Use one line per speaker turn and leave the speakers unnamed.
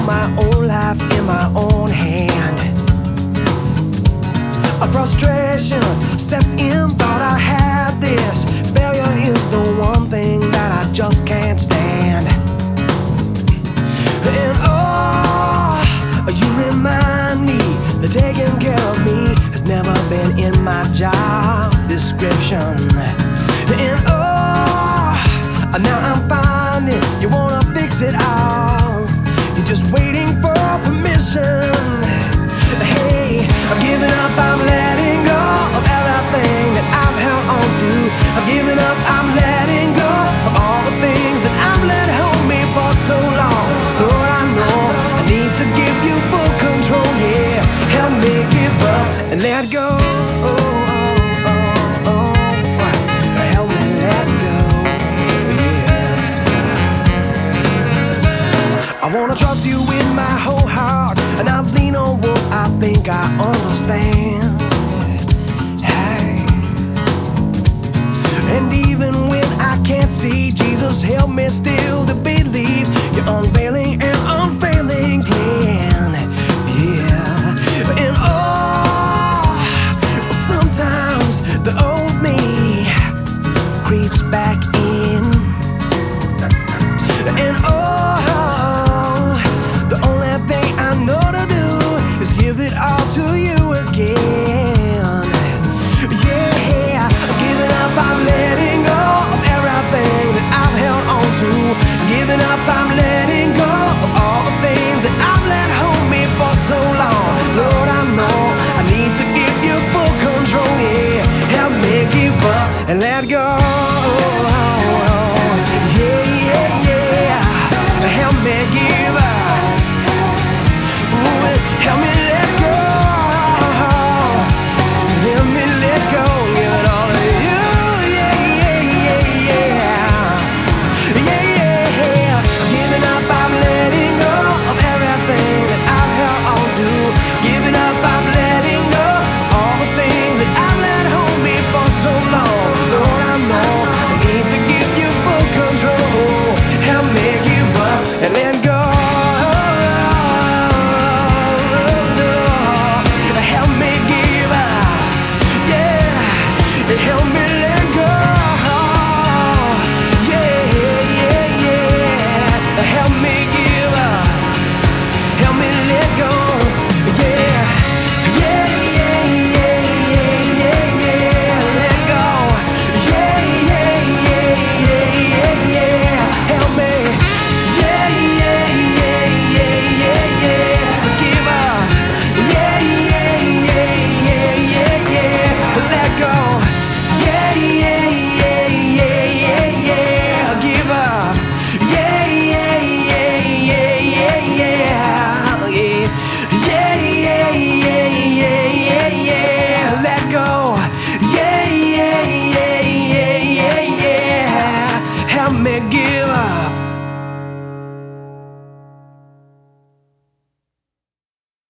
my own life in my own hand. A frustration sets in, thought I had this. Failure is the one thing that I just can't stand. And oh, you remind me that taking care of me has never been in my job description. And oh, now I'm finding you wanna fix it all. You're just waiting for permission. Hey, I'm giving up, I'm letting go of everything that I've held on to. I'm giving up, I'm letting go of all the things that I've let hold me for so long. Lord, I know I need to give you full control, yeah. Help me give up and let go. Help me let go, yeah. I wanna trust you with my whole heart, and I lean on what I think I understand. Hey. And even when I can't see, Jesus, help me still to believe you're unveiling and unveiling